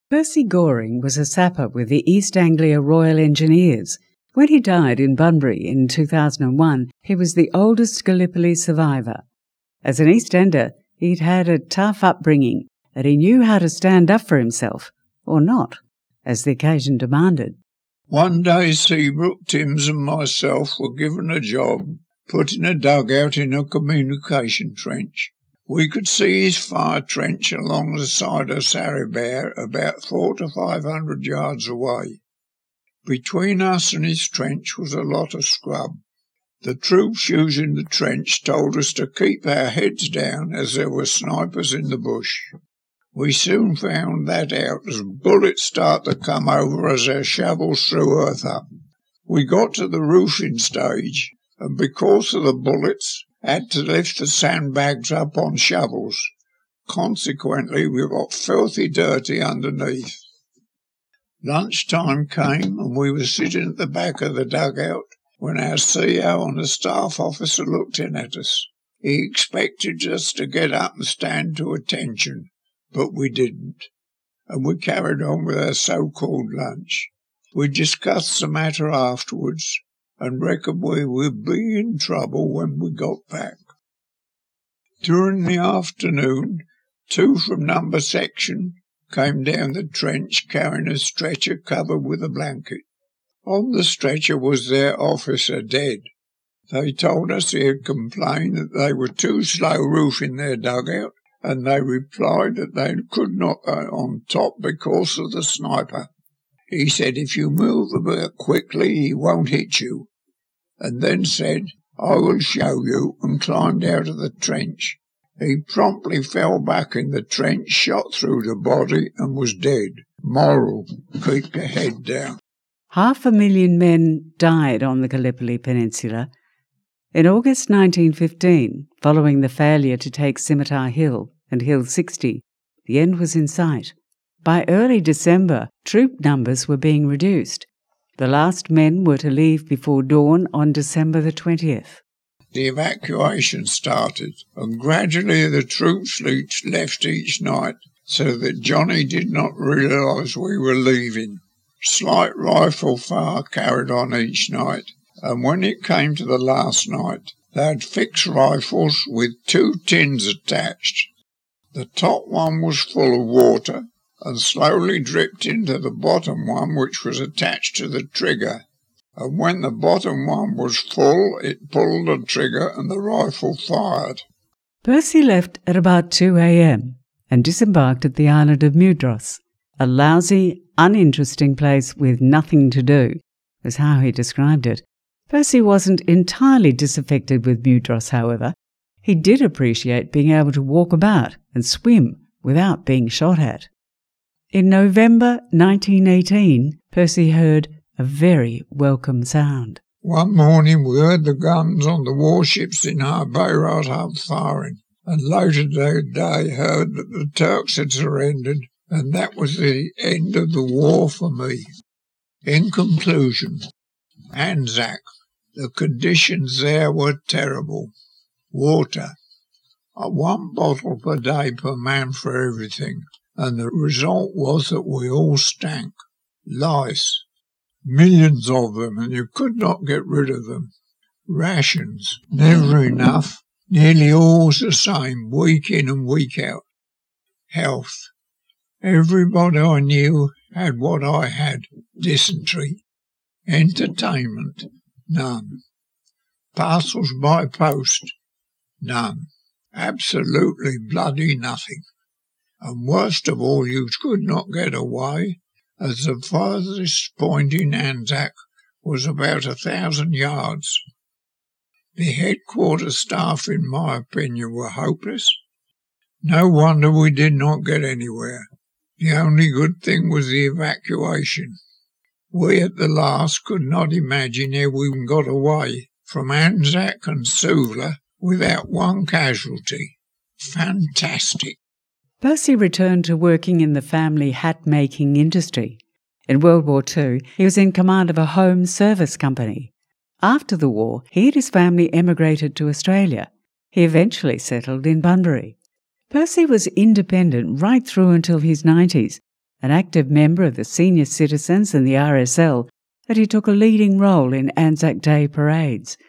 Percy Goring was a sapper with the East Anglia Royal Engineers. When he died in Bunbury in 2001, he was the oldest Gallipoli survivor. As an East Ender, he'd had a tough upbringing, and he knew how to stand up for himself, or not, as the occasion demanded. One day Seabrook, Timms and myself were given a job putting a dugout in a communication trench. We could see his fire trench along the side of Saribare about 400 to 500 yards away. Between us and his trench was a lot of scrub. The troops using the trench told us to keep our heads down as there were snipers in the bush. We soon found that out as bullets started to come over as our shovels threw earth up. We got to the roofing stage, and because of the bullets, had to lift the sandbags up on shovels. Consequently, we got filthy dirty underneath. Lunchtime came, and we were sitting at the back of the dugout when our CO and a staff officer looked in at us. He expected us to get up and stand to attention, but we didn't, and we carried on with our so-called lunch. We discussed the matter afterwards and reckoned we would be in trouble when we got back. During the afternoon, 2 from number section came down the trench carrying a stretcher covered with a blanket. On the stretcher was their officer dead. They told us he had complained that they were too slow roofing their dugout, and they replied that they could not go on top because of the sniper. He said if you move a bit quickly he won't hit you, and then said, I will show you, and climbed out of the trench. He promptly fell back in the trench, shot through the body, and was dead. Moral, keep your head down. 500,000 men died on the Gallipoli Peninsula. In August 1915, following the failure to take Scimitar Hill and Hill 60, the end was in sight. By early December, troop numbers were being reduced. The last men were to leave before dawn on December the 20th. The evacuation started, and gradually the troops left each night, so that Johnny did not realise we were leaving. Slight rifle fire carried on each night, and when it came to the last night, they had fixed rifles with 2 tins attached. The top one was full of water, and slowly dripped into the bottom one, which was attached to the trigger. And when the bottom one was full, it pulled the trigger and the rifle fired. Percy left at about 2 a.m. and disembarked at the island of Mudros. A lousy, uninteresting place with nothing to do, was how he described it. Percy wasn't entirely disaffected with Mudros, however. He did appreciate being able to walk about and swim without being shot at. In November 1918, Percy heard a very welcome sound. One morning we heard the guns on the warships in our Beirut hub firing, and later that day heard that the Turks had surrendered, and that was the end of the war for me. In conclusion, Anzac, the conditions there were terrible. Water, 1 bottle per day per man for everything, and the result was that we all stank. Lice, millions of them, and you could not get rid of them. Rations, never enough, nearly always the same, week in and week out. Health, everybody I knew had what I had, dysentery. Entertainment, none. Parcels by post, none. Absolutely bloody nothing. And worst of all, you could not get away, as the farthest point in Anzac was about 1,000 yards. The headquarters staff, in my opinion, were hopeless. No wonder we did not get anywhere. The only good thing was the evacuation. We at the last could not imagine how we got away from Anzac and Suvla without one casualty. Fantastic. Percy returned to working in the family hat-making industry. In World War II, he was in command of a home service company. After the war, he and his family emigrated to Australia. He eventually settled in Bunbury. Percy was independent right through until his 90s, an active member of the senior citizens and the RSL, that he took a leading role in Anzac Day parades,